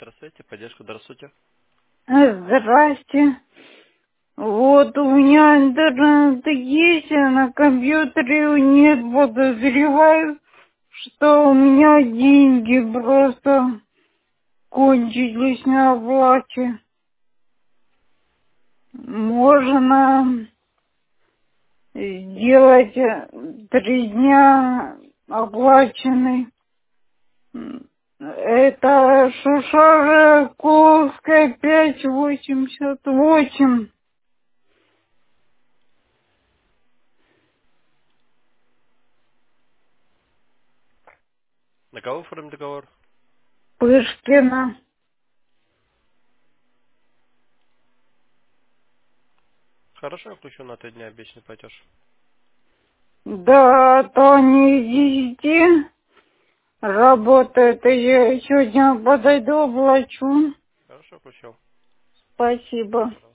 Здравствуйте, поддержка, здравствуйте. Здрасте. Вот у меня интернет есть, а на компьютере нет. Подозреваю, что у меня деньги просто кончились на оплате. Можно сделать 3 дня оплаченный. Это Шушарковская 588. На кого оформим договор? Пышкина. Хорошо, я включу на 3 дня обещанный платеж. Да, то не 10 работает. Я сегодня подойду, оплачу. Хорошо, включил. Спасибо. Пожалуйста.